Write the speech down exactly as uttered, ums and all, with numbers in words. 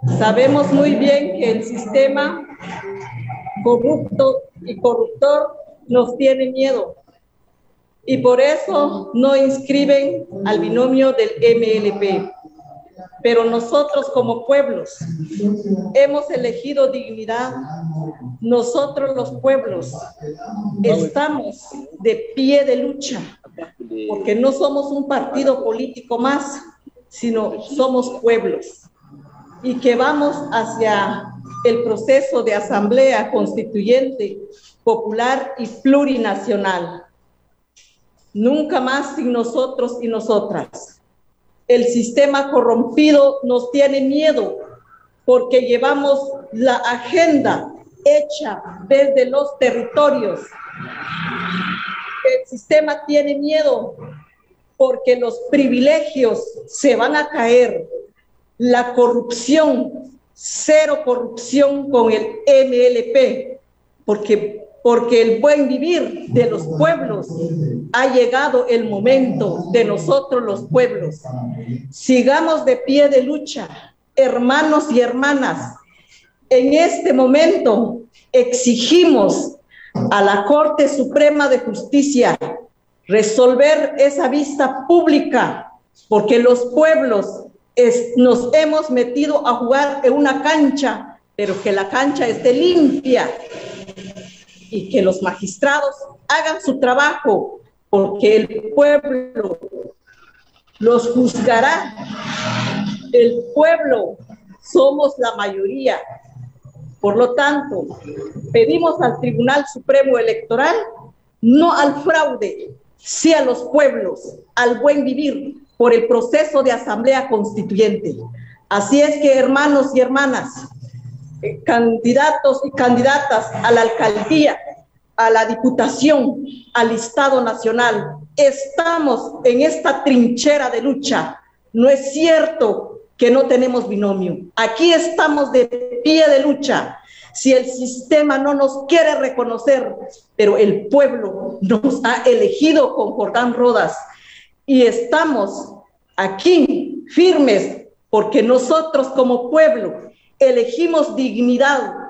Sabemos muy bien que el sistema corrupto y corruptor nos tiene miedo y por eso no inscriben al binomio del M L P. Pero nosotros como pueblos hemos elegido dignidad. Nosotros los pueblos estamos de pie de lucha porque no somos un partido político más, sino somos pueblos y que vamos hacia el proceso de asamblea constituyente, popular y plurinacional. Nunca más sin nosotros y nosotras. El sistema corrompido nos tiene miedo porque llevamos la agenda hecha desde los territorios. El sistema tiene miedo porque los privilegios se van a caer. La corrupción, cero corrupción con el M L P, porque, porque el buen vivir de los pueblos ha llegado el momento de nosotros los pueblos. Sigamos de pie de lucha, hermanos y hermanas. En este momento exigimos a la Corte Suprema de Justicia resolver esa vista pública, porque los pueblos es, nos hemos metido a jugar en una cancha, pero que la cancha esté limpia y que los magistrados hagan su trabajo, porque el pueblo los juzgará. El pueblo somos la mayoría. Por lo tanto, pedimos al Tribunal Supremo Electoral, no al fraude, sí a los pueblos, al buen vivir, por el proceso de asamblea constituyente. Así es que, hermanos y hermanas, eh, candidatos y candidatas a la alcaldía, a la diputación, al Estado Nacional, estamos en esta trinchera de lucha. No es cierto que no tenemos binomio. Aquí estamos de pie de lucha. Si el sistema no nos quiere reconocer, pero el pueblo nos ha elegido con Jordán Rodas y estamos aquí firmes porque nosotros como pueblo elegimos dignidad,